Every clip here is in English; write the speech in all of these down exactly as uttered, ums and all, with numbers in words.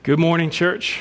Good morning, church.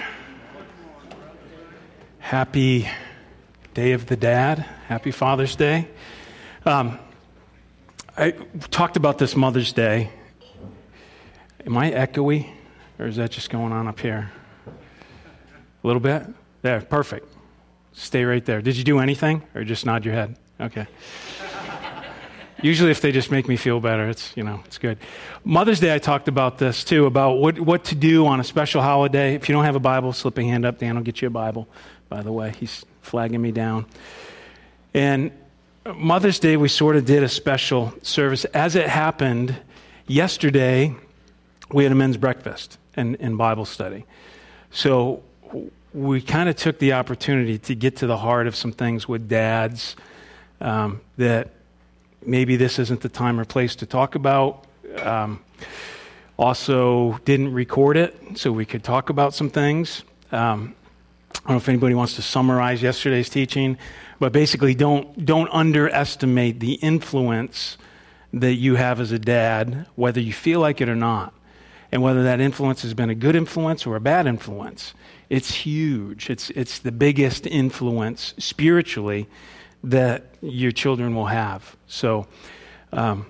Happy Day of the Dad. Happy Father's Day. Um, I talked about this Mother's Day. Am I echoey, or is that just going on up here? A little bit? There, perfect. Stay right there. Did you do anything, or just nod your head? Okay. Usually if they just make me feel better, it's, you know, it's good. Mother's Day, I talked about this too, about what, what to do on a special holiday. If you don't have a Bible, slip a hand up. Dan will get you a Bible, by the way. He's flagging me down. And Mother's Day, we sort of did a special service. As it happened, yesterday, we had a men's breakfast and, and Bible study. So we kind of took the opportunity to get to the heart of some things with dads um, that maybe this isn't the time or place to talk about. Um, also, didn't record it, so we could talk about some things. Um, I don't know if anybody wants to summarize yesterday's teaching, but basically don't don't underestimate the influence that you have as a dad, whether you feel like it or not, and whether that influence has been a good influence or a bad influence. It's huge. It's it's the biggest influence spiritually that your children will have. So, um,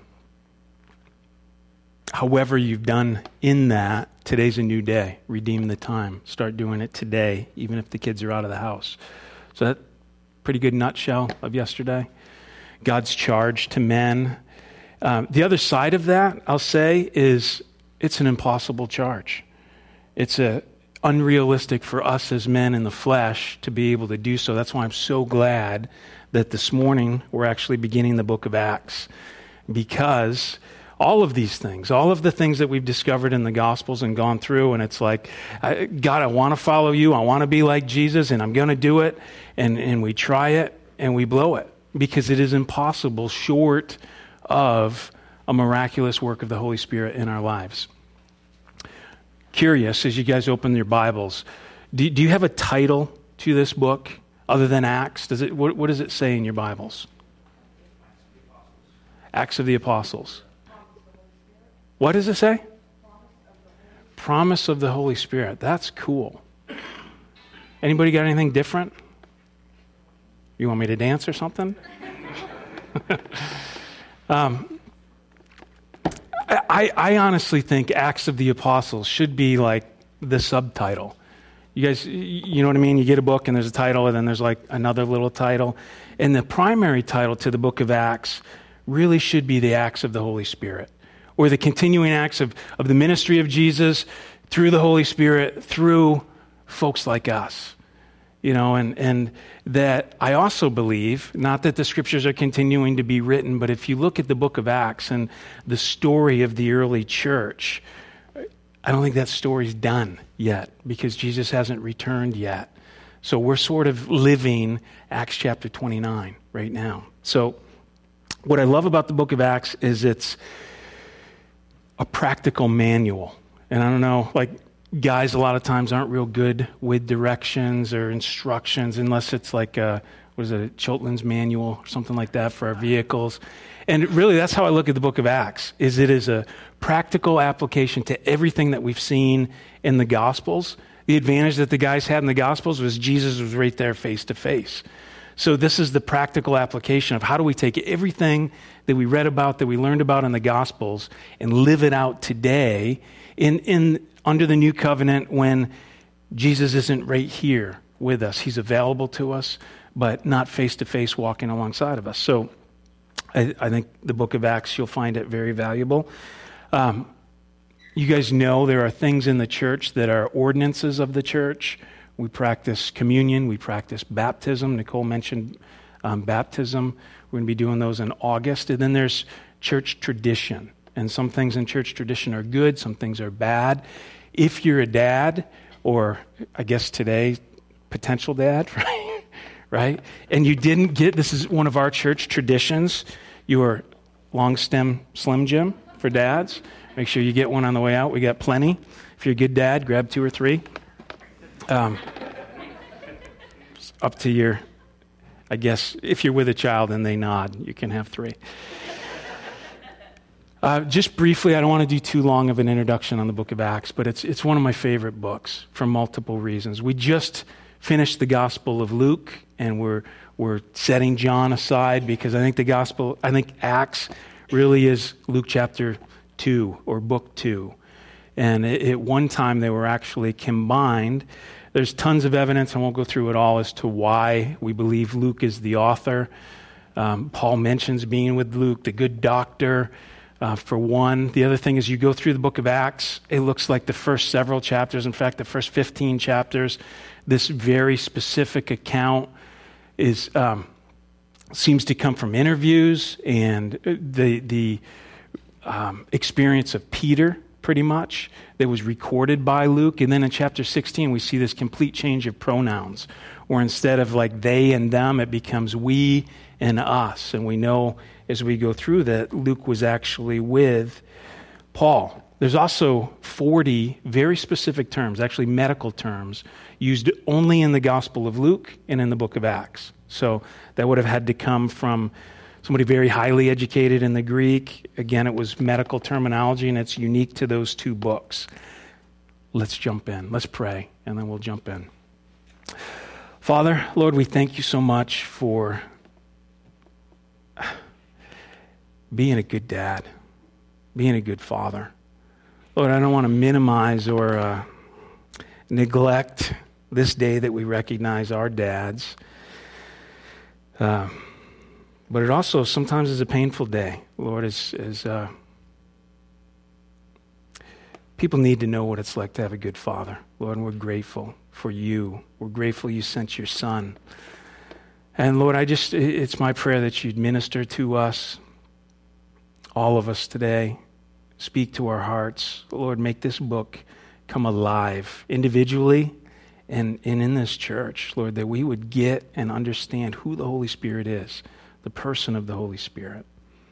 however you've done in that, today's a new day. Redeem the time. Start doing it today, even if the kids are out of the house. So that pretty good nutshell of yesterday. God's charge to men. Um, the other side of that, I'll say, is it's an impossible charge. It's a unrealistic for us as men in the flesh to be able to do so. That's why I'm so glad that this morning we're actually beginning the book of Acts, because all of these things, all of the things that we've discovered in the Gospels and gone through, and it's like, I, God, I want to follow you, I want to be like Jesus, and I'm going to do it, and, and we try it, and we blow it, because it is impossible short of a miraculous work of the Holy Spirit in our lives. Curious, as you guys open your Bibles, do, do you have a title to this book? Other than Acts, does it? What, what does it say in your Bibles? Acts of the Apostles. What does it say? Promise of the Holy Spirit. That's cool. Anybody got anything different? You want me to dance or something? um, I, I honestly think Acts of the Apostles should be like the subtitle. You guys, you know what I mean? You get a book and there's a title and then there's like another little title. And the primary title to the book of Acts really should be the Acts of the Holy Spirit, or the continuing acts of, of the ministry of Jesus through the Holy Spirit, through folks like us. You know, and, and that I also believe, not that the scriptures are continuing to be written, but if you look at the book of Acts and the story of the early church, I don't think that story's done yet because Jesus hasn't returned yet. So we're sort of living Acts chapter twenty-nine right now. So what I love about the book of Acts is it's a practical manual. And I don't know, like guys a lot of times aren't real good with directions or instructions unless it's like a, what is it, a Chilton's manual or something like that for our vehicles. And really, that's how I look at the book of Acts, is it is a practical application to everything that we've seen in the Gospels. The advantage that the guys had in the Gospels was Jesus was right there face to face. So this is the practical application of how do we take everything that we read about, that we learned about in the Gospels, and live it out today in, in under the new covenant when Jesus isn't right here with us. He's available to us, but not face to face walking alongside of us. So I, I think the book of Acts, you'll find it very valuable. Um, you guys know there are things in the church that are ordinances of the church. We practice communion. We practice baptism. Nicole mentioned um, baptism. We're going to be doing those in August. And then there's church tradition. And some things in church tradition are good. Some things are bad. If you're a dad, or I guess today, potential dad, right? right? And you didn't get, this is one of our church traditions, your long stem Slim Jim for dads. Make sure you get one on the way out. We got plenty. If you're a good dad, grab two or three. Um, up to your, I guess, if you're with a child and they nod, you can have three. Uh, just briefly, I don't want to do too long of an introduction on the book of Acts, but it's it's one of my favorite books for multiple reasons. We just finished the Gospel of Luke, and we're we're setting John aside because I think the Gospel, I think Acts really is Luke chapter two or book two. And it, at one time they were actually combined. There's tons of evidence, I won't go through it all, as to why we believe Luke is the author. Um, Paul mentions being with Luke, the good doctor. Uh, for one. The other thing is you go through the book of Acts, it looks like the first several chapters, in fact, the first fifteen chapters, this very specific account is um, seems to come from interviews and the, the um, experience of Peter, pretty much, that was recorded by Luke. And then in chapter sixteen, we see this complete change of pronouns, where instead of like they and them, it becomes we and us. And we know as we go through that Luke was actually with Paul. There's also forty very specific terms, actually medical terms, used only in the Gospel of Luke and in the book of Acts. So that would have had to come from somebody very highly educated in the Greek. Again, it was medical terminology, and it's unique to those two books. Let's jump in. Let's pray, and then we'll jump in. Father, Lord, we thank you so much for being a good dad, being a good father. Lord, I don't want to minimize or uh, neglect this day that we recognize our dads. Uh, but it also sometimes is a painful day, Lord, as, as uh, people need to know what it's like to have a good father. Lord, and we're grateful for you. We're grateful you sent your son. And Lord, I just, it's my prayer that you'd minister to us, all of us today. Speak to our hearts. Lord, make this book come alive individually and, and in this church, Lord, that we would get and understand who the Holy Spirit is, the person of the Holy Spirit.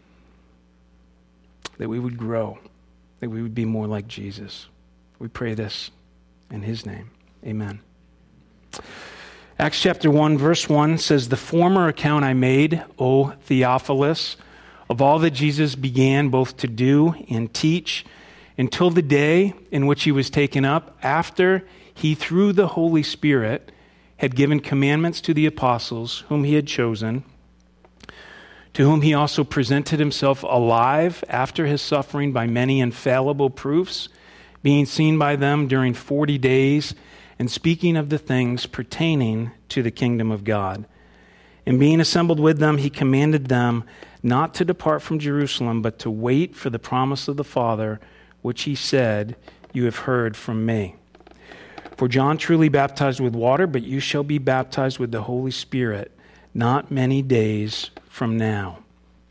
That we would grow, that we would be more like Jesus. We pray this in his name. Amen. Acts chapter one, verse one says, "The former account I made, O Theophilus, of all that Jesus began both to do and teach, until the day in which he was taken up, after he, through the Holy Spirit, had given commandments to the apostles whom he had chosen, to whom he also presented himself alive after his suffering by many infallible proofs, being seen by them during forty days, and speaking of the things pertaining to the kingdom of God. And being assembled with them, he commanded them not to depart from Jerusalem, but to wait for the promise of the Father, which he said, you have heard from me. For John truly baptized with water, but you shall be baptized with the Holy Spirit not many days from now."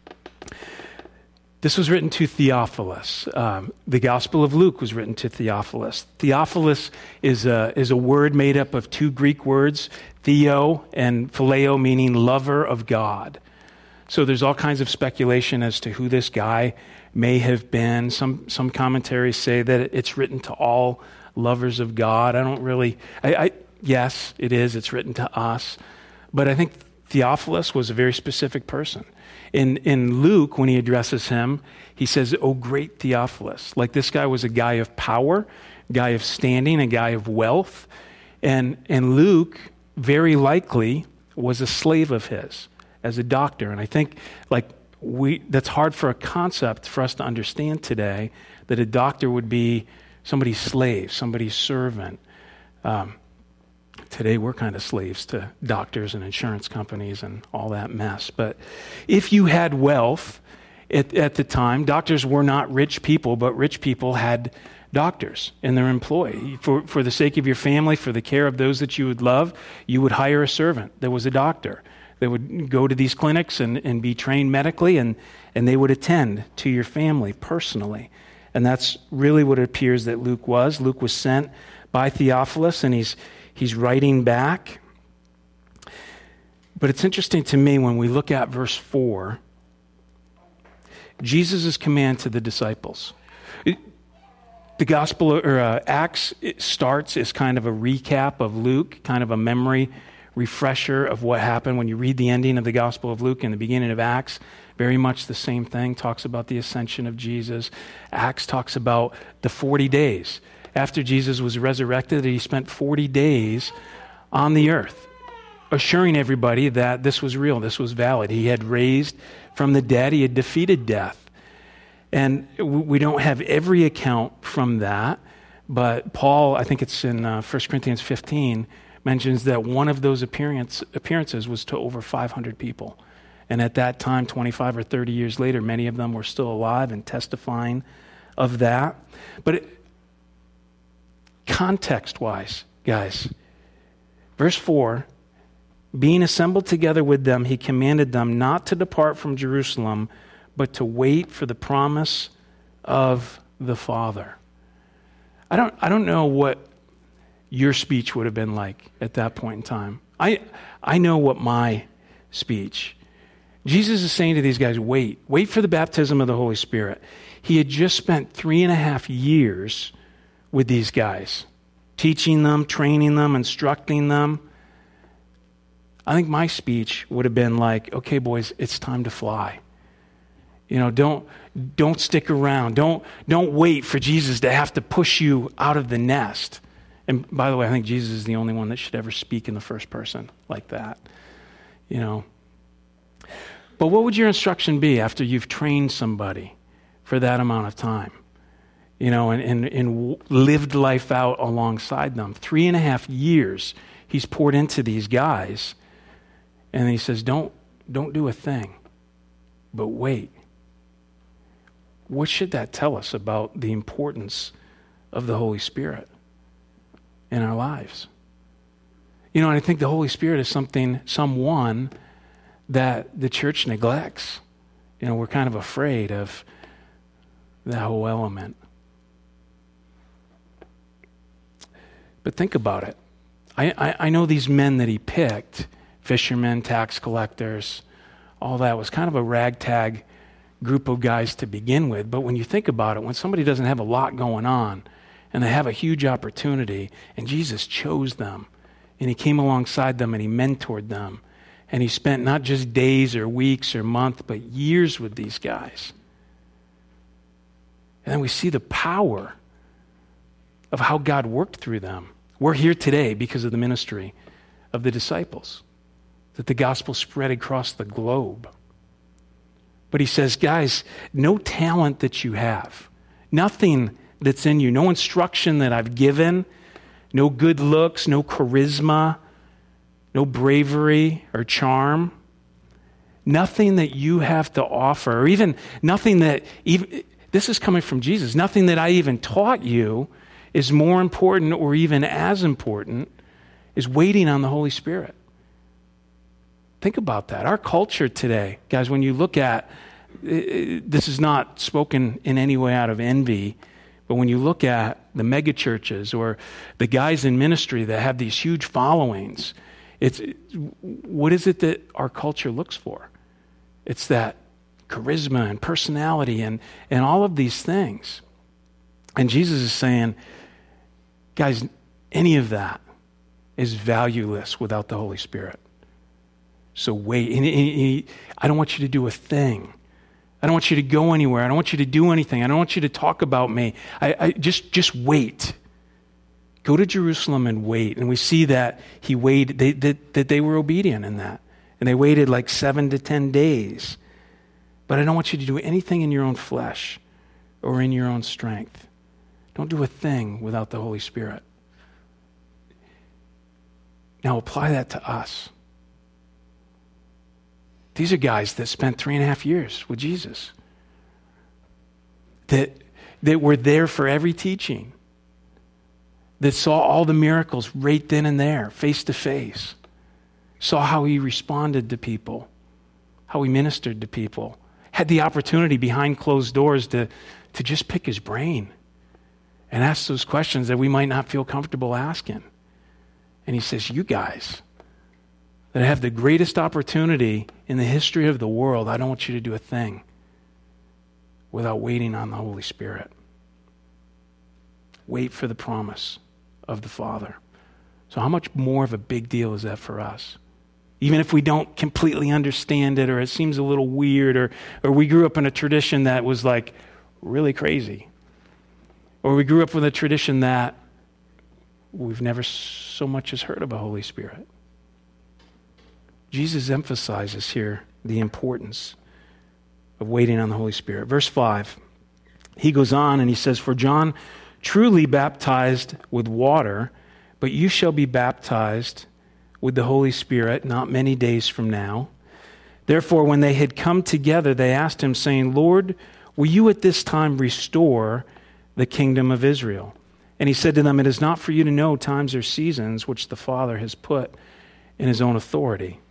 This was written to Theophilus. Um, the Gospel of Luke was written to Theophilus. Theophilus is a, is a word made up of two Greek words, theo and phileo, meaning lover of God. So there's all kinds of speculation as to who this guy may have been. Some some commentaries say that it's written to all lovers of God. I don't really, I, I yes, it is. It's written to us. But I think Theophilus was a very specific person. In in Luke, when he addresses him, he says, "O great Theophilus." Like this guy was a guy of power, a guy of standing, a guy of wealth. And, and Luke, very likely, was a slave of his as a doctor. And I think like we that's hard for a concept for us to understand today, that a doctor would be somebody's slave, somebody's servant. Um, today we're kind of slaves to doctors and insurance companies and all that mess. But if you had wealth at, at the time, doctors were not rich people, but rich people had doctors in their employ. For, for the sake of your family, for the care of those that you would love, you would hire a servant that was a doctor. They would go to these clinics and, and be trained medically, and, and they would attend to your family personally. And that's really what it appears that Luke was. Luke was sent by Theophilus, and he's he's writing back. But it's interesting to me when we look at verse four, Jesus' command to the disciples. It, the Gospel or uh, Acts it starts as kind of a recap of Luke, kind of a memory refresher of what happened. When you read the ending of the Gospel of Luke and the beginning of Acts, very much the same thing, talks about the ascension of Jesus. Acts talks about the forty days. After Jesus was resurrected, he spent forty days on the earth, assuring everybody that this was real, this was valid. He had raised from the dead, he had defeated death. And we don't have every account from that, but Paul, I think it's in uh, First Corinthians fifteen, mentions that one of those appearance, appearances was to over five hundred people. And at that time, twenty-five or thirty years later, many of them were still alive and testifying of that. But it, context-wise, guys, verse four, being assembled together with them, he commanded them not to depart from Jerusalem, but to wait for the promise of the Father. I don't, I don't know what your speech would have been like at that point in time. I, I know what my speech. Jesus is saying to these guys, wait, wait for the baptism of the Holy Spirit. He had just spent three and a half years with these guys, teaching them, training them, instructing them. I think my speech would have been like, okay, boys, it's time to fly. You know, don't don't stick around. Don't don't wait for Jesus to have to push you out of the nest. And by the way, I think Jesus is the only one that should ever speak in the first person like that. You know. But what would your instruction be after you've trained somebody for that amount of time? You know, and, and, and lived life out alongside them. Three and a half years he's poured into these guys. And he says, don't, don't do a thing, but wait. What should that tell us about the importance of the Holy Spirit in our lives? You know, and I think the Holy Spirit is something, someone that the church neglects. You know, we're kind of afraid of that whole element. But think about it. I, I, I know these men that he picked, fishermen, tax collectors, all that was kind of a ragtag group of guys to begin with. But when you think about it, when somebody doesn't have a lot going on and they have a huge opportunity, and Jesus chose them, and he came alongside them and he mentored them, and he spent not just days or weeks or months, but years with these guys. And then we see the power of how God worked through them. We're here today because of the ministry of the disciples, that the gospel spread across the globe. But he says, guys, no talent that you have, nothing that's in you, no instruction that I've given, no good looks, no charisma, no bravery or charm, nothing that you have to offer, or even nothing that, even this is coming from Jesus, nothing that I even taught you is more important or even as important as waiting on the Holy Spirit. Think about that. Our culture today, guys, when you look at, this is not spoken in any way out of envy, but when you look at the mega churches or the guys in ministry that have these huge followings, it's what is it that our culture looks for? It's that charisma and personality and, and all of these things. And Jesus is saying, guys, any of that is valueless without the Holy Spirit. So wait. And he, he, I don't want you to do a thing. I don't want you to go anywhere. I don't want you to do anything. I don't want you to talk about me. I, I just just wait. Go to Jerusalem and wait. And we see that he waited, they, that, that they were obedient in that. And they waited like seven to ten days. But I don't want you to do anything in your own flesh or in your own strength. Don't do a thing without the Holy Spirit. Now apply that to us. These are guys that spent three and a half years with Jesus. That, that were there for every teaching. That saw all the miracles right then and there, face to face. Saw how he responded to people. How he ministered to people. Had the opportunity behind closed doors to, to just pick his brain. And ask those questions that we might not feel comfortable asking. And he says, you guys that have the greatest opportunity in the history of the world, I don't want you to do a thing without waiting on the Holy Spirit. Wait for the promise of the Father. So how much more of a big deal is that for us? Even if we don't completely understand it, or it seems a little weird, or, or we grew up in a tradition that was like really crazy. Or we grew up with a tradition that we've never so much as heard of a Holy Spirit. Jesus emphasizes here the importance of waiting on the Holy Spirit. Verse five, he goes on and he says, "For John truly baptized with water, but you shall be baptized with the Holy Spirit not many days from now. Therefore, when they had come together, they asked him, saying, Lord, will you at this time restore the kingdom of Israel? And he said to them, it is not for you to know times or seasons which the Father has put in his own authority."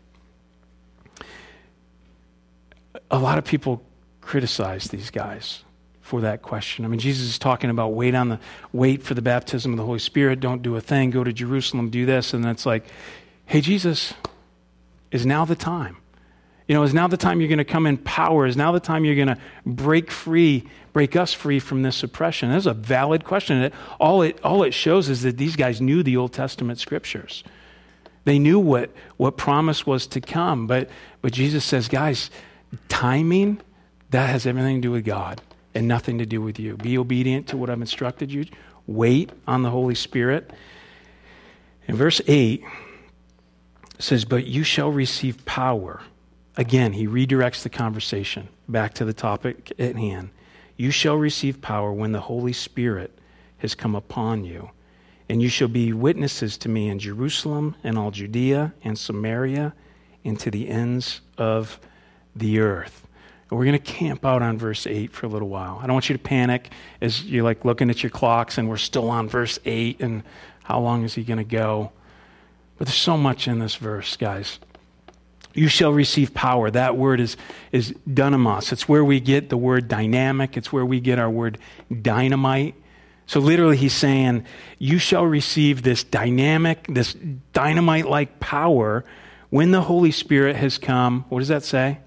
A lot of people criticize these guys for that question. I mean, Jesus is talking about wait on the wait for the baptism of the Holy Spirit, don't do a thing, go to Jerusalem, do this, and it's like, hey, Jesus, is now the time? You know, is now the time you're going to come in power? Is now the time you're going to break free, break us free from this oppression? That's a valid question. It, all it all it shows is that these guys knew the Old Testament scriptures. They knew what what promise was to come. But but Jesus says, guys, timing, that has everything to do with God and nothing to do with you. Be obedient to what I've instructed you. Wait on the Holy Spirit. In verse eight, it says, but you shall receive power. Again, he redirects the conversation back to the topic at hand. You shall receive power when the Holy Spirit has come upon you, and you shall be witnesses to me in Jerusalem and all Judea and Samaria and to the ends of the earth. And we're going to camp out on verse eight for a little while. I don't want you to panic as you're like looking at your clocks and we're still on verse eight and how long is he going to go? But there's so much in this verse, guys. You shall receive power. That word is, is dunamos. It's where we get the word dynamic. It's where we get our word dynamite. So literally he's saying, you shall receive this dynamic, this dynamite-like power when the Holy Spirit has come. What does that say?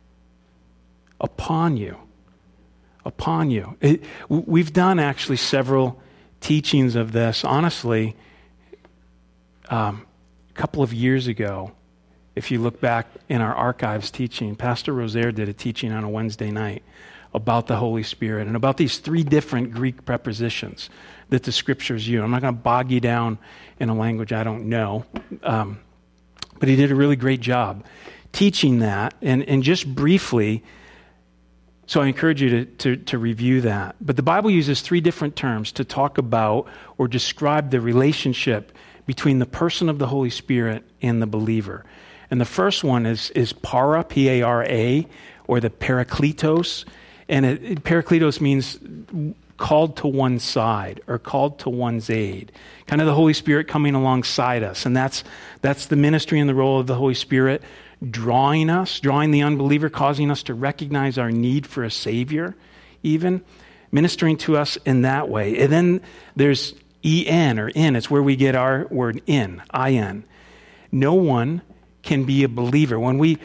Upon you. Upon you. It, we've done actually several teachings of this. Honestly, um, a couple of years ago, if you look back in our archives teaching, Pastor Rosaire did a teaching on a Wednesday night about the Holy Spirit and about these three different Greek prepositions that the scriptures use. I'm not going to bog you down in a language I don't know, um, but he did a really great job teaching that. And, and just briefly, so I encourage you to, to, to review that. But the Bible uses three different terms to talk about or describe the relationship between the person of the Holy Spirit and the believer. And the first one is, is para, P A R A, or the parakletos. And it, it, parakletos means called to one side or called to one's aid. Kind of the Holy Spirit coming alongside us. And that's that's the ministry and the role of the Holy Spirit, drawing us, drawing the unbeliever, causing us to recognize our need for a Savior, even, ministering to us in that way. And then there's E N, or in. It's where we get our word in, I N. No one can be a believer. When we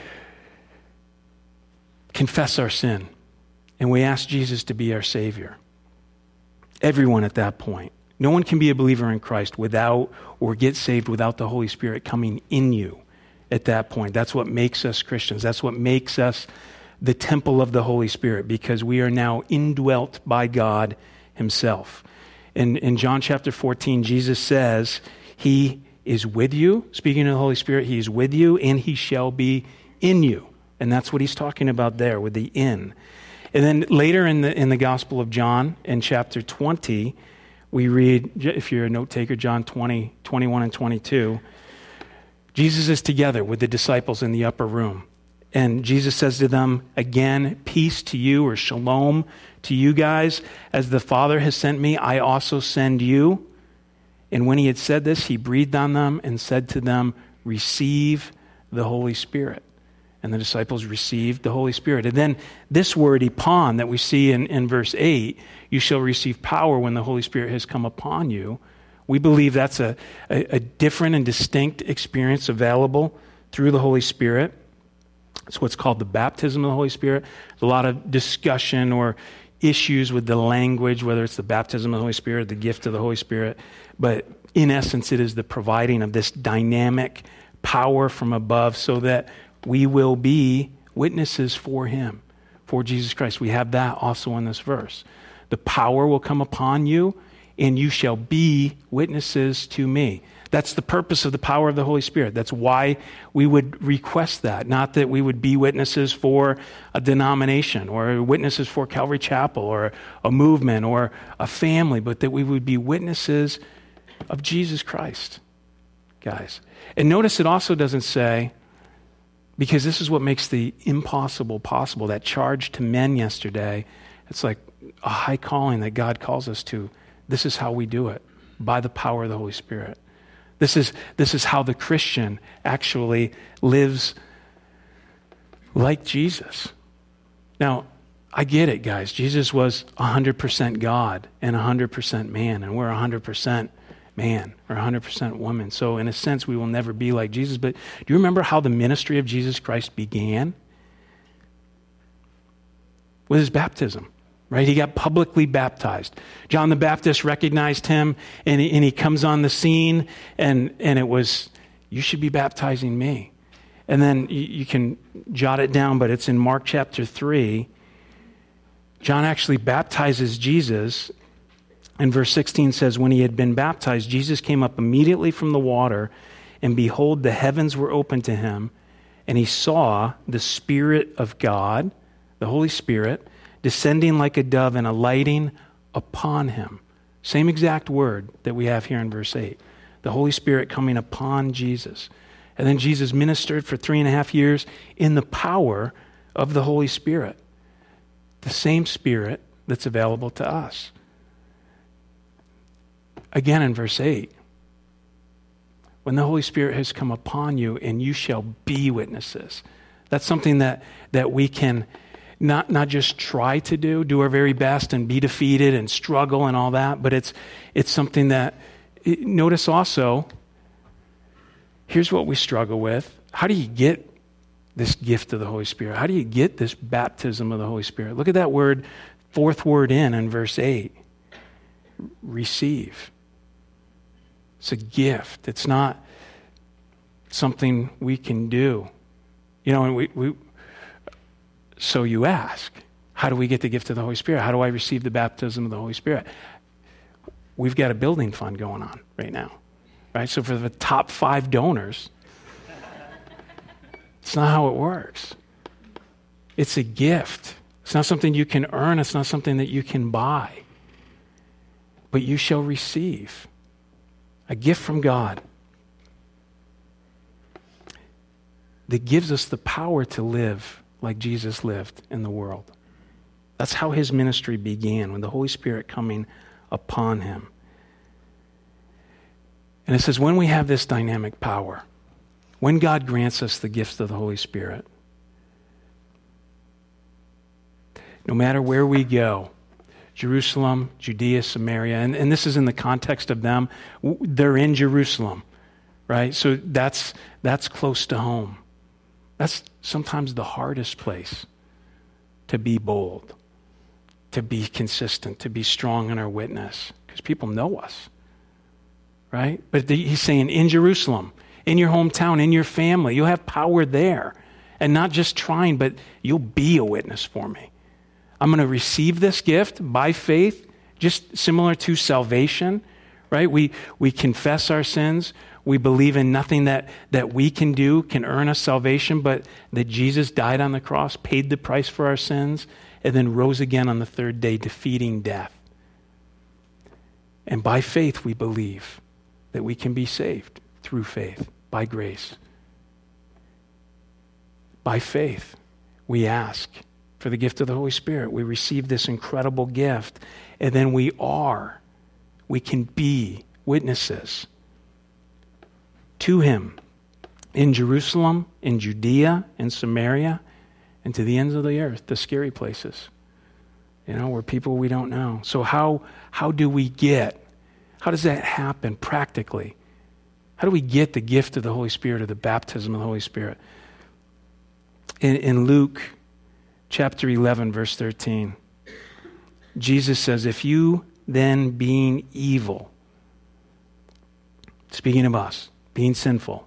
confess our sin and we ask Jesus to be our Savior, everyone at that point, no one can be a believer in Christ without or get saved without the Holy Spirit coming in you at that point. That's what makes us Christians. That's what makes us the temple of the Holy Spirit, because we are now indwelt by God himself. In, in John chapter fourteen, Jesus says, he is with you. Speaking of the Holy Spirit, he is with you and he shall be in you. And that's what he's talking about there with the in. And then later in the in the Gospel of John, in chapter twenty, we read, if you're a note taker, John twenty, twenty-one and twenty-two, Jesus is together with the disciples in the upper room. And Jesus says to them, again, peace to you, or shalom to you guys. As the Father has sent me, I also send you. And when he had said this, he breathed on them and said to them, receive the Holy Spirit. And the disciples received the Holy Spirit. And then this word, epon, that we see in, in verse eight, you shall receive power when the Holy Spirit has come upon you. We believe that's a, a, a different and distinct experience available through the Holy Spirit. It's what's called the baptism of the Holy Spirit. There's a lot of discussion or issues with the language, whether it's the baptism of the Holy Spirit, the gift of the Holy Spirit. But in essence, it is the providing of this dynamic power from above so that we will be witnesses for him, for Jesus Christ. We have that also in this verse. The power will come upon you, and you shall be witnesses to me. That's the purpose of the power of the Holy Spirit. That's why we would request that. Not that we would be witnesses for a denomination or witnesses for Calvary Chapel or a movement or a family, but that we would be witnesses of Jesus Christ, guys. And notice it also doesn't say, because this is what makes the impossible possible, that charge to men yesterday. It's like a high calling that God calls us to. This is how we do it, by the power of the Holy Spirit. This is, this is how the Christian actually lives like Jesus. Now, I get it, guys. Jesus was one hundred percent God and one hundred percent man, and we're one hundred percent man or one hundred percent woman. So in a sense, we will never be like Jesus. But do you remember how the ministry of Jesus Christ began? With his baptism. Right? He got publicly baptized. John the Baptist recognized him, and he, and he comes on the scene, and, and it was, you should be baptizing me. And then you, you can jot it down, but it's in Mark chapter three. John actually baptizes Jesus, and verse sixteen says, when he had been baptized, Jesus came up immediately from the water, and behold, the heavens were opened to him, and he saw the Spirit of God, the Holy Spirit, descending like a dove and alighting upon him. Same exact word that we have here in verse eight. The Holy Spirit coming upon Jesus. And then Jesus ministered for three and a half years in the power of the Holy Spirit. The same Spirit that's available to us. Again in verse eight. When the Holy Spirit has come upon you, and you shall be witnesses. That's something that, that we can Not not just try to do, do our very best and be defeated and struggle and all that, but it's it's something that, notice also, here's what we struggle with. How do you get this gift of the Holy Spirit? How do you get this baptism of the Holy Spirit? Look at that word, fourth word in in verse eight. Receive. It's a gift. It's not something we can do. You know, and we... we So you ask, how do we get the gift of the Holy Spirit? How do I receive the baptism of the Holy Spirit? We've got a building fund going on right now, right? So for the top five donors, it's not how it works. It's a gift. It's not something you can earn. It's not something that you can buy. But you shall receive a gift from God that gives us the power to live like Jesus lived in the world. That's how his ministry began, when the Holy Spirit coming upon him. And it says, when we have this dynamic power, when God grants us the gifts of the Holy Spirit, no matter where we go, Jerusalem, Judea, Samaria, and, and this is in the context of them, they're in Jerusalem, right? So that's that's close to home. That's sometimes the hardest place to be bold, to be consistent, to be strong in our witness, because people know us, right? But the, he's saying in Jerusalem, in your hometown, in your family, you'll have power there. And not just trying, but you'll be a witness for me. I'm going to receive this gift by faith, just similar to salvation, right? We we confess our sins. We believe in nothing that, that we can do can earn us salvation, but that Jesus died on the cross, paid the price for our sins, and then rose again on the third day, defeating death. And by faith, we believe that we can be saved through faith, by grace. By faith, we ask for the gift of the Holy Spirit. We receive this incredible gift, and then we are, we can be witnesses to him in Jerusalem, in Judea, in Samaria, and to the ends of the earth, the scary places, you know, where people we don't know. So how how do we get, how does that happen practically? How do we get the gift of the Holy Spirit, or the baptism of the Holy Spirit? In, in Luke chapter eleven, verse thirteen, Jesus says, if you then being evil, speaking of us, being sinful,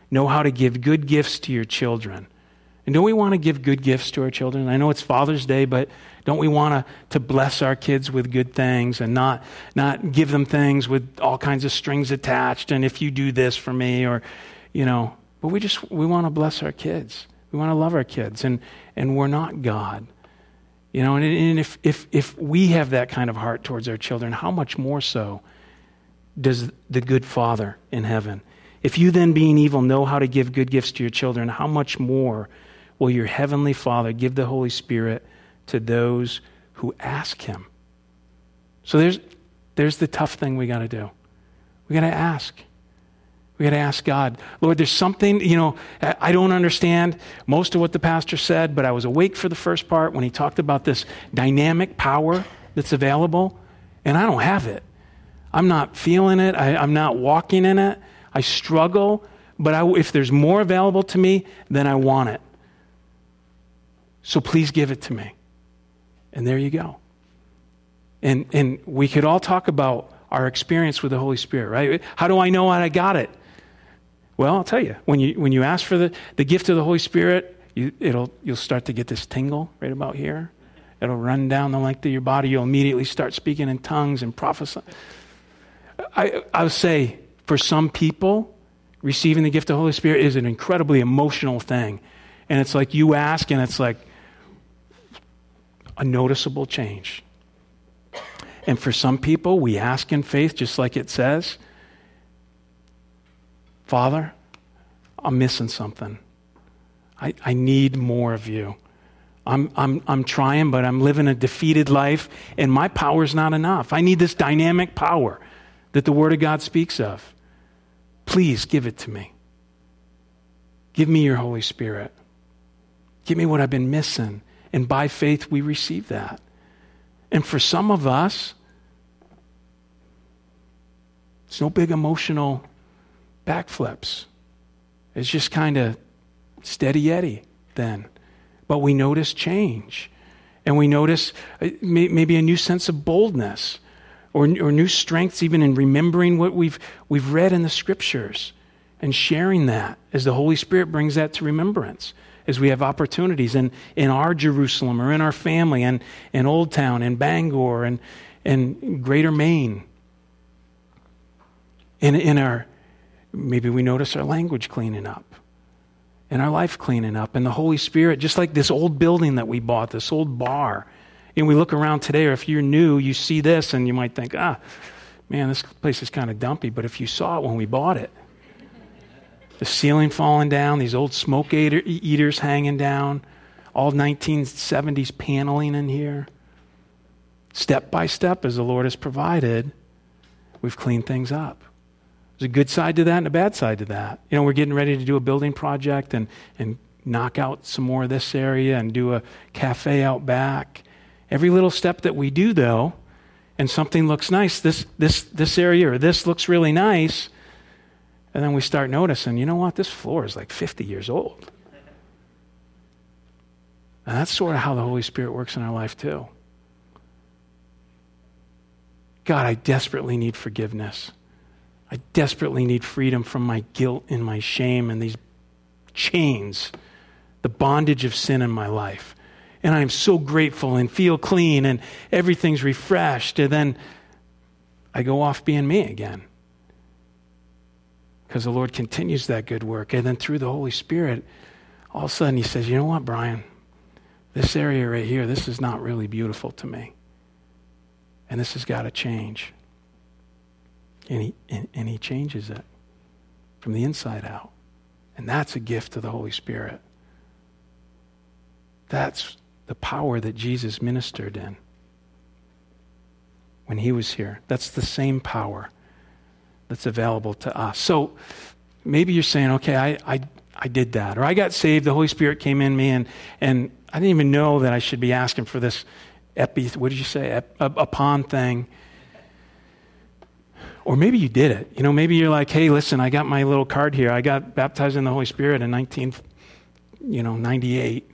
know how to give good gifts to your children. And don't we want to give good gifts to our children? I know it's Father's Day, but don't we want to, to bless our kids with good things and not, not give them things with all kinds of strings attached, and if you do this for me, or, you know, but we just, we want to bless our kids. We want to love our kids, and, and we're not God. You know, and, and if, if, if we have that kind of heart towards our children, how much more so does the good Father in heaven? If you then, being evil, know how to give good gifts to your children, how much more will your heavenly Father give the Holy Spirit to those who ask him? So there's there's the tough thing we got to do. We got to ask. We got to ask God, Lord, there's something, you know, I don't understand most of what the pastor said, but I was awake for the first part when he talked about this dynamic power that's available, and I don't have it. I'm not feeling it. I, I'm not walking in it. I struggle, but I, if there's more available to me, then I want it. So please give it to me. And there you go. And and we could all talk about our experience with the Holy Spirit, right? How do I know I got it? Well, I'll tell you, when you when you ask for the, the gift of the Holy Spirit, you, it'll you'll start to get this tingle right about here. It'll run down the length of your body. You'll immediately start speaking in tongues and prophesying. I I would say for some people, receiving the gift of the Holy Spirit is an incredibly emotional thing. And it's like you ask, and it's like a noticeable change. And for some people, we ask in faith, just like it says, Father, I'm missing something. I, I need more of you. I'm, I'm, I'm trying, but I'm living a defeated life, and my power's not enough. I need this dynamic power that the Word of God speaks of. Please give it to me. Give me your Holy Spirit. Give me what I've been missing. And by faith, we receive that. And for some of us, it's no big emotional backflips. It's just kind of steady Eddie then. But we notice change. And we notice maybe a new sense of boldness or, or new strengths even in remembering what we've, we've read in the Scriptures and sharing that as the Holy Spirit brings that to remembrance. As we have opportunities in, in our Jerusalem or in our family and in Old Town and Bangor and, and Greater Maine. In, in our, maybe we notice our language cleaning up and our life cleaning up and the Holy Spirit, just like this old building that we bought, this old bar. And we look around today, or if you're new, you see this and you might think, ah, man, this place is kind of dumpy. But if you saw it when we bought it, the ceiling falling down, these old smoke eater, eaters hanging down, all nineteen seventies paneling in here. Step by step, as the Lord has provided, we've cleaned things up. There's a good side to that and a bad side to that. You know, we're getting ready to do a building project and, and knock out some more of this area and do a cafe out back. Every little step that we do, though, and something looks nice, this this this area or this looks really nice, and then we start noticing, you know what, this floor is like fifty years old. And that's sort of how the Holy Spirit works in our life too. God, I desperately need forgiveness. I desperately need freedom from my guilt and my shame and these chains, the bondage of sin in my life. And I'm so grateful and feel clean and everything's refreshed. And then I go off being me again. Because the Lord continues that good work. And then through the Holy Spirit, all of a sudden he says, you know what, Brian? This area right here, this is not really beautiful to me. And this has got to change. And he, and, and he changes it from the inside out. And that's a gift of the Holy Spirit. That's the power that Jesus ministered in when he was here. That's the same power that's available to us. So maybe you're saying, okay, I, I, I did that. Or I got saved, the Holy Spirit came in me, and, and I didn't even know that I should be asking for this epi, what did you say, Ep, upon thing. Or maybe you did it. You know, maybe you're like, hey, listen, I got my little card here. I got baptized in the Holy Spirit in nineteen, you know, ninety-eight.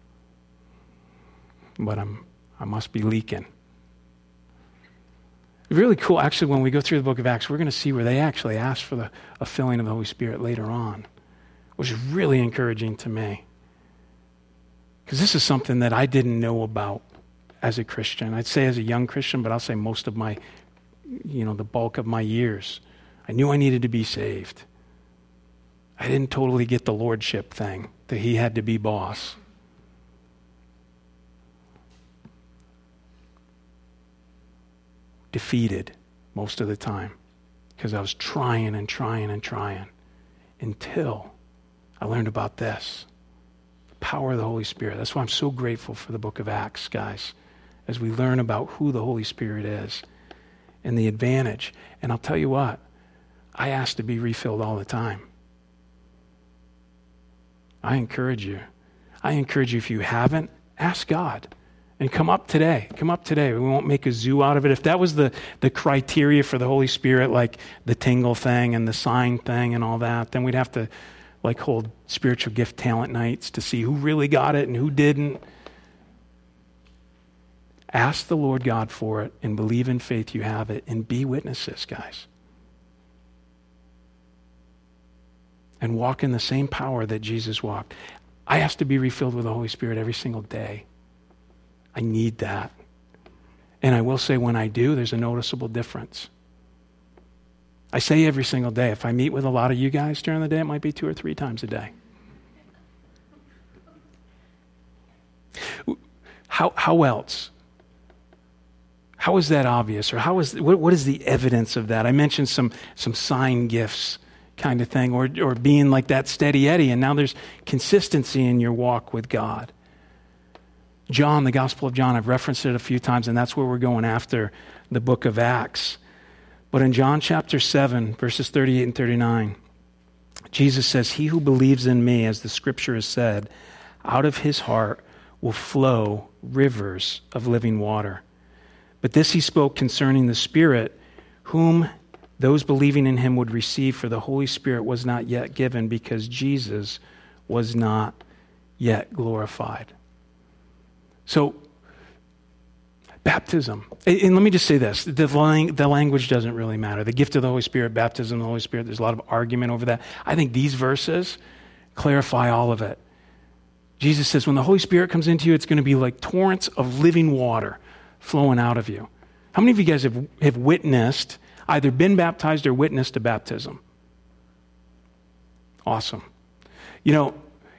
But I'm, I must be leaking. really cool. Actually, when we go through the book of Acts, we're going to see where they actually ask for the, a filling of the Holy Spirit later on, which is really encouraging to me. Because this is something that I didn't know about as a Christian. I'd say as a young Christian, but I'll say most of my, you know, the bulk of my years. I knew I needed to be saved. I didn't totally get the lordship thing, that he had to be boss. Defeated most of the time because I was trying and trying and trying until I learned about this, the power of the Holy Spirit. That's why I'm so grateful for the book of Acts, guys, as we learn about who the Holy Spirit is and the advantage. And I'll tell you what, I ask to be refilled all the time. I encourage you. I encourage you, if you haven't, ask God. And come up today. Come up today. We won't make a zoo out of it. If that was the, the criteria for the Holy Spirit, like the tingle thing and the sign thing and all that, then we'd have to like hold spiritual gift talent nights to see who really got it and who didn't. Ask the Lord God for it and believe in faith you have it and be witnesses, guys. And walk in the same power that Jesus walked. I ask to be refilled with the Holy Spirit every single day. I need that. And I will say when I do, there's a noticeable difference. I say every single day. If I meet with a lot of you guys during the day, it might be two or three times a day. How, how else? How is that obvious? Or how is what, what is the evidence of that? I mentioned some, some sign gifts kind of thing, or, or being like that steady Eddie, and now there's consistency in your walk with God. John, the Gospel of John, I've referenced it a few times, and that's where we're going after the book of Acts. But in John chapter seven, verses thirty-eight and thirty-nine, Jesus says, "He who believes in me, as the scripture has said, out of his heart will flow rivers of living water. But this he spoke concerning the Spirit, whom those believing in him would receive, for the Holy Spirit was not yet given, because Jesus was not yet glorified." So, baptism. And let me just say this. The, lang- the language doesn't really matter. The gift of the Holy Spirit, baptism of the Holy Spirit, there's a lot of argument over that. I think these verses clarify all of it. Jesus says when the Holy Spirit comes into you, it's going to be like torrents of living water flowing out of you. How many of you guys have, have witnessed, either been baptized or witnessed a baptism? Awesome. You know,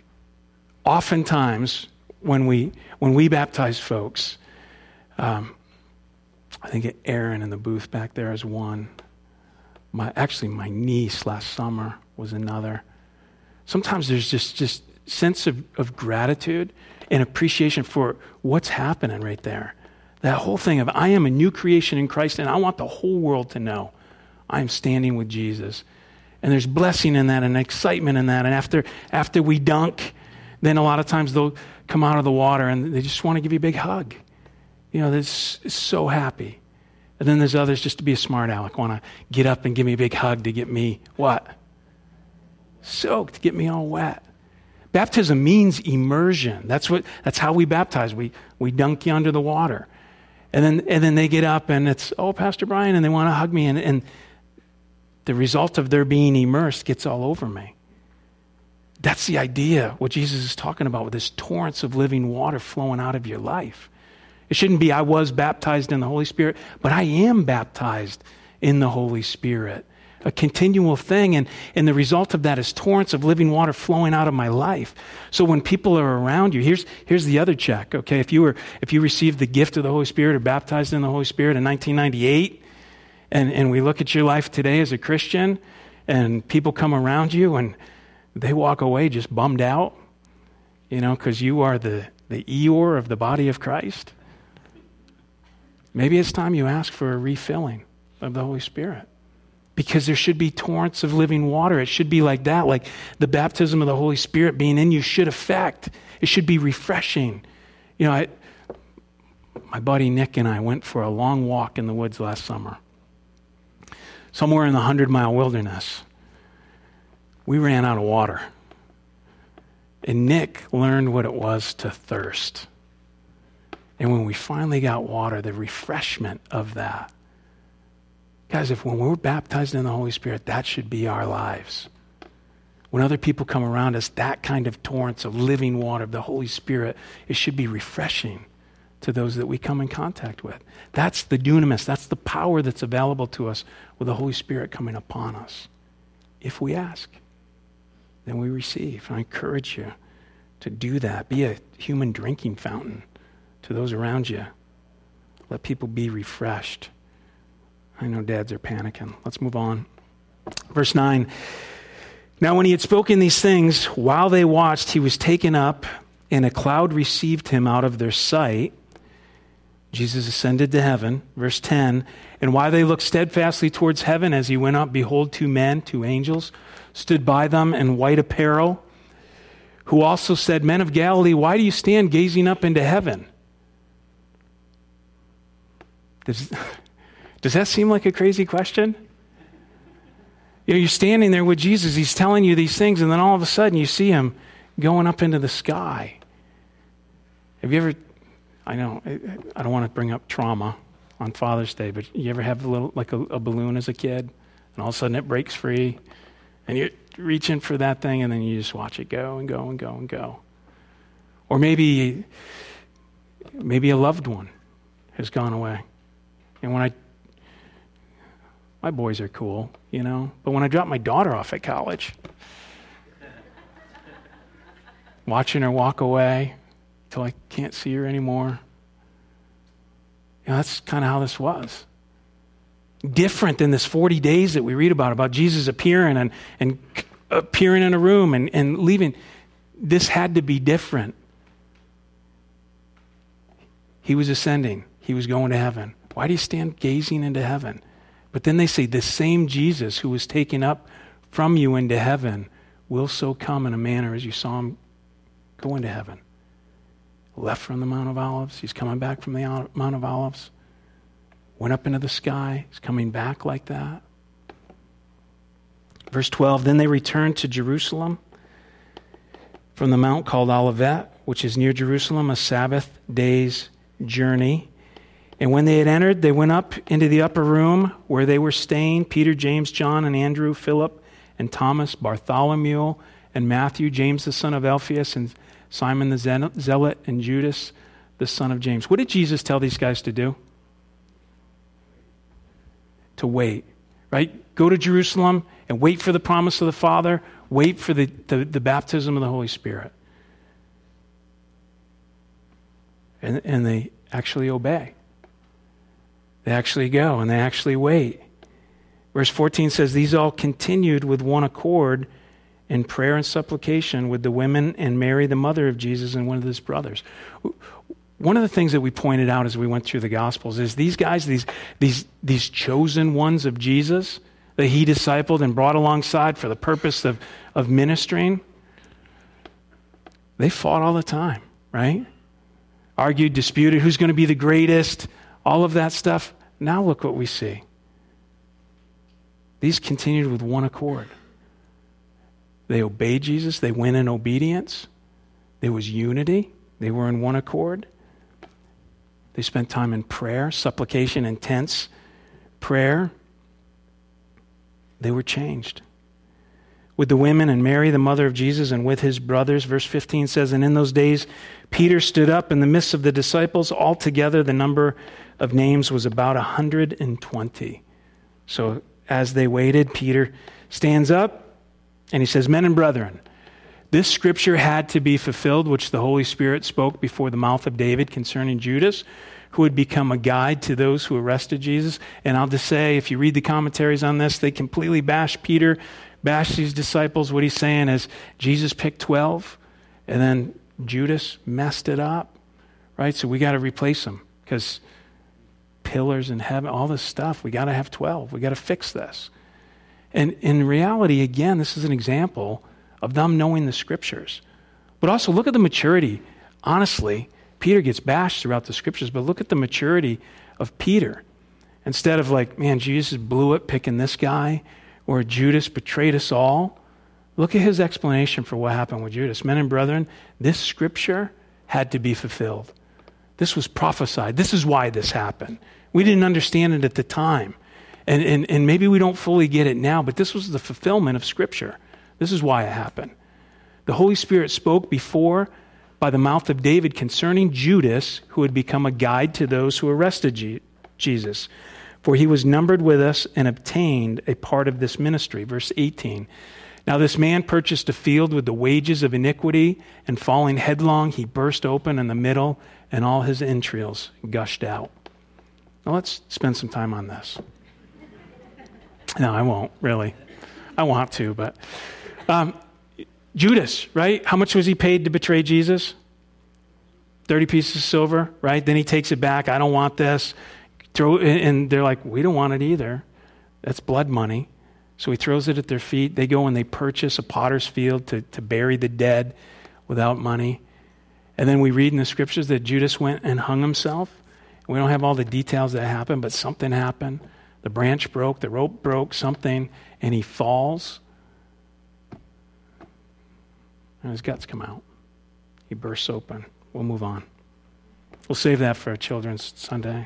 oftentimes when we when we baptize folks, um, I think Aaron in the booth back there is one. My actually my niece last summer was another. Sometimes there's just just sense of, of gratitude and appreciation for what's happening right there. That whole thing of I am a new creation in Christ, and I want the whole world to know I am standing with Jesus. And there's blessing in that and excitement in that. And after after we dunk, then a lot of times they'll come out of the water and they just want to give you a big hug. You know, this is so happy. And then there's others just to be a smart aleck, want to get up and give me a big hug to get me what? Soaked, get me all wet. Baptism means immersion. That's what. That's how we baptize. We we dunk you under the water. And then and then they get up and it's, oh, Pastor Brian, and they want to hug me. And, and the result of their being immersed gets all over me. That's the idea, what Jesus is talking about with this torrents of living water flowing out of your life. It shouldn't be I was baptized in the Holy Spirit, but I am baptized in the Holy Spirit. A continual thing, and, and the result of that is torrents of living water flowing out of my life. So when people are around you, here's here's the other check, okay? If you were if you received the gift of the Holy Spirit or baptized in the Holy Spirit in nineteen ninety-eight, and, and we look at your life today as a Christian, and people come around you and they walk away just bummed out, you know, because you are the, the Eeyore of the body of Christ. Maybe it's time you ask for a refilling of the Holy Spirit. Because there should be torrents of living water. It should be like that, like the baptism of the Holy Spirit being in you should affect. It should be refreshing. You know, I, my buddy Nick and I went for a long walk in the woods last summer. Somewhere in the hundred-mile wilderness. We ran out of water. And Nick learned what it was to thirst. And when we finally got water, the refreshment of that Guys, if when we're baptized in the Holy Spirit, that should be our lives. When other people come around us, that kind of torrents of living water of the Holy Spirit, it should be refreshing to those that we come in contact with. That's the dunamis. That's the power that's available to us with the Holy Spirit coming upon us. If we ask, then we receive. I encourage you to do that. Be a human drinking fountain to those around you. Let people be refreshed. I know dads are panicking. Let's move on. Verse nine. Now when he had spoken these things, while they watched, he was taken up, and a cloud received him out of their sight. Jesus ascended to heaven. Verse ten. And while they looked steadfastly towards heaven as he went up, behold, two men, two angels, stood by them in white apparel, who also said, Men of Galilee, why do you stand gazing up into heaven? Does, does that seem like a crazy question? You know, you're standing there with Jesus. He's telling you these things, and then all of a sudden you see him going up into the sky. Have you ever, I know, I don't want to bring up trauma on Father's Day, but you ever have a little, like a, a balloon as a kid, and all of a sudden it breaks free, and you're reaching for that thing, and then you just watch it go and go and go and go. Or maybe, maybe a loved one has gone away. And when I, my boys are cool, you know, but when I dropped my daughter off at college, watching her walk away till I can't see her anymore, you know, that's kind of how this was. Different than this forty days that we read about, about Jesus appearing and, and appearing in a room and, and leaving. This had to be different. He was ascending. He was going to heaven. Why do you stand gazing into heaven? But then they say, the same Jesus who was taken up from you into heaven will so come in a manner as you saw him go into heaven. Left from the Mount of Olives. He's coming back from the Mount of Olives. Went up into the sky. He's coming back like that. Verse twelve, then they returned to Jerusalem from the mount called Olivet, which is near Jerusalem, a Sabbath day's journey. And when they had entered, they went up into the upper room where they were staying, Peter, James, John, and Andrew, Philip, and Thomas, Bartholomew, and Matthew, James the son of Alphaeus, and Simon the Zealot, and Judas the son of James. What did Jesus tell these guys to do? To wait, right? Go to Jerusalem and wait for the promise of the Father. Wait for the, the, the baptism of the Holy Spirit. And, and they actually obey. They actually go and they actually wait. Verse fourteen says, these all continued with one accord in prayer and supplication with the women and Mary, the mother of Jesus, and one of his brothers. One of the things that we pointed out as we went through the Gospels is these guys, these, these, these chosen ones of Jesus that he discipled and brought alongside for the purpose of, of ministering, they fought all the time, right? Argued, disputed, who's going to be the greatest, all of that stuff. Now look what we see. These continued with one accord. They obeyed Jesus. They went in obedience. There was unity. They were in one accord. They spent time in prayer, supplication, intense prayer. They were changed. With the women and Mary, the mother of Jesus, and with his brothers, verse fifteen says, and in those days Peter stood up in the midst of the disciples. Altogether, the number of names was about one hundred twenty. So as they waited, Peter stands up and he says, men and brethren, this scripture had to be fulfilled, which the Holy Spirit spoke before the mouth of David concerning Judas, who would become a guide to those who arrested Jesus. And I'll just say, if you read the commentaries on this, they completely bash Peter, bash these disciples. What he's saying is Jesus picked twelve, and then Judas messed it up, right? So we got to replace him because pillars in heaven, all this stuff, we got to have twelve. We got to fix this. And in reality, again, this is an example of them knowing the scriptures. But also look at the maturity. Honestly, Peter gets bashed throughout the scriptures, but look at the maturity of Peter. Instead of like, man, Jesus blew it picking this guy, or Judas betrayed us all. Look at his explanation for what happened with Judas. Men and brethren, this scripture had to be fulfilled. This was prophesied. This is why this happened. We didn't understand it at the time. And, and, and maybe we don't fully get it now, but this was the fulfillment of Scripture. This is why it happened. The Holy Spirit spoke before by the mouth of David concerning Judas, who had become a guide to those who arrested G- Jesus. For he was numbered with us and obtained a part of this ministry. Verse eighteen. Now this man purchased a field with the wages of iniquity, and falling headlong, he burst open in the middle, and all his entrails gushed out. Now let's spend some time on this. No, I won't, really. I want to, but... Um, Judas, right? How much was he paid to betray Jesus? thirty pieces of silver, right? Then he takes it back. I don't want this. Throw, and they're like, we don't want it either. That's blood money. So he throws it at their feet. They go and they purchase a potter's field to, to bury the dead without money. And then we read in the scriptures that Judas went and hung himself. We don't have all the details that happened, but something happened. The branch broke, the rope broke, something, and he falls. And his guts come out. He bursts open. We'll move on. We'll save that for Children's Sunday.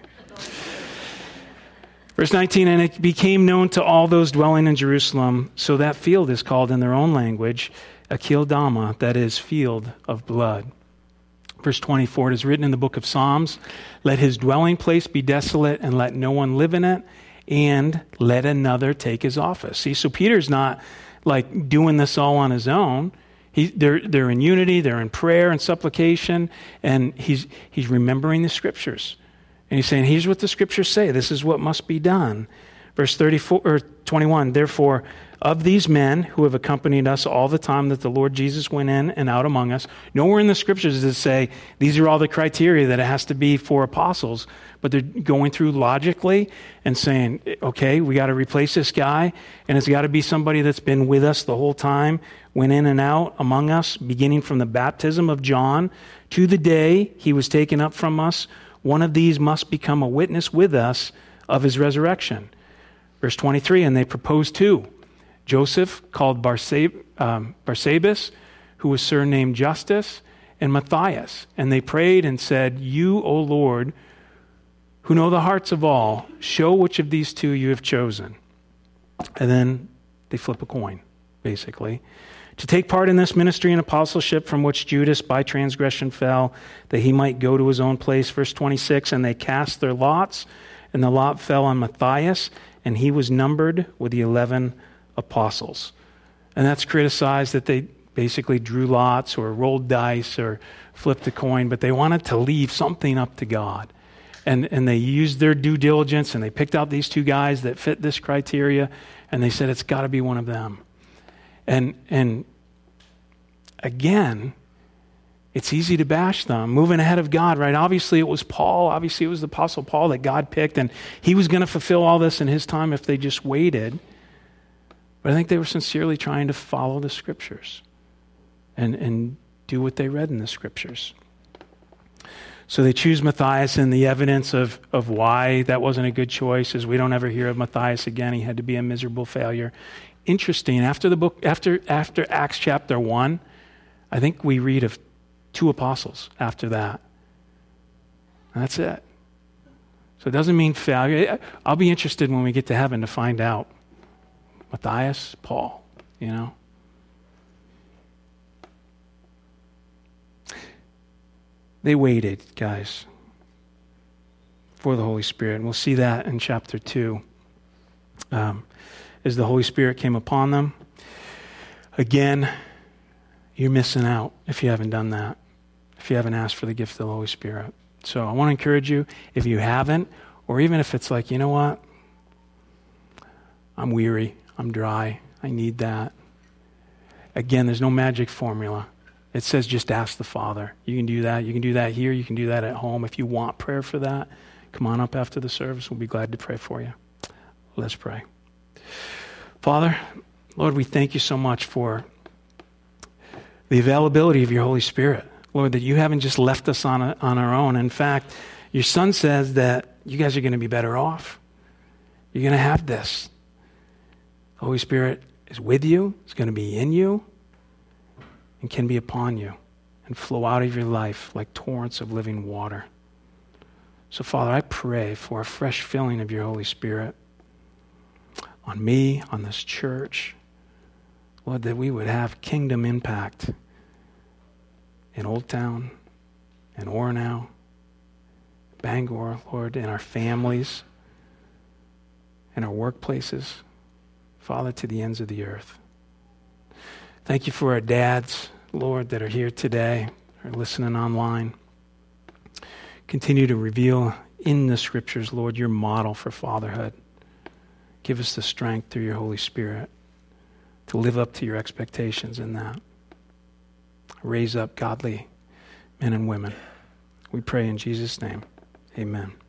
Verse nineteen, and it became known to all those dwelling in Jerusalem, so that field is called in their own language, Akeldama, that is, field of blood. Verse twenty-four, it is written in the book of Psalms, let his dwelling place be desolate, and let no one live in it, and let another take his office. See, so Peter's not like doing this all on his own. He, they're, they're in unity, they're in prayer and supplication, and he's he's remembering the scriptures. And he's saying, here's what the scriptures say. This is what must be done. Verse thirty-four or twenty-one, therefore, of these men who have accompanied us all the time that the Lord Jesus went in and out among us, nowhere in the scriptures does it say, these are all the criteria that it has to be for apostles. But they're going through logically and saying, okay, we got to replace this guy, and it's got to be somebody that's been with us the whole time, went in and out among us, beginning from the baptism of John to the day he was taken up from us. One of these must become a witness with us of his resurrection. Verse twenty-three, and they proposed two. Joseph, called Barsab- um, Barsabas, who was surnamed Justus, and Matthias. And they prayed and said, you, O Lord, who know the hearts of all, show which of these two you have chosen. And then they flip a coin, basically. To take part in this ministry and apostleship from which Judas by transgression fell, that he might go to his own place. Verse twenty-six, and they cast their lots, and the lot fell on Matthias, and he was numbered with the eleven apostles. And that's criticized that they basically drew lots or rolled dice or flipped a coin, but they wanted to leave something up to God. And, and they used their due diligence, and they picked out these two guys that fit this criteria, and they said, it's got to be one of them. And and again, it's easy to bash them, moving ahead of God, right? Obviously it was Paul, obviously it was the Apostle Paul that God picked, and he was going to fulfill all this in his time if they just waited. But I think they were sincerely trying to follow the scriptures and, and do what they read in the scriptures. So they choose Matthias, and the evidence of, of why that wasn't a good choice is we don't ever hear of Matthias again. He had to be a miserable failure. Interesting, after the book, after after Acts chapter one, I think we read of two apostles after that. And that's it. So it doesn't mean failure. I'll be interested when we get to heaven to find out. Matthias, Paul, you know. They waited, guys, for the Holy Spirit. And we'll see that in chapter two. Um, as the Holy Spirit came upon them. Again, you're missing out if you haven't done that, if you haven't asked for the gift of the Holy Spirit. So I want to encourage you, if you haven't, or even if it's like, you know what, I'm weary, I'm dry, I need that. Again, there's no magic formula. It says just ask the Father. You can do that. You can do that here. You can do that at home. If you want prayer for that, come on up after the service. We'll be glad to pray for you. Let's pray. Father, Lord, we thank you so much for the availability of your Holy Spirit. Lord, that you haven't just left us on, a, on our own. In fact, your Son says that you guys are going to be better off. You're going to have this. The Holy Spirit is with you. It's going to be in you and can be upon you and flow out of your life like torrents of living water. So, Father, I pray for a fresh filling of your Holy Spirit. on me, on this church. Lord, that we would have kingdom impact in Old Town, in Orono, Bangor, Lord, in our families, in our workplaces, Father, to the ends of the earth. Thank you for our dads, Lord, that are here today, are listening online. Continue to reveal in the scriptures, Lord, your model for fatherhood. Give us the strength through your Holy Spirit to live up to your expectations in that. Raise up godly men and women. We pray in Jesus' name. Amen.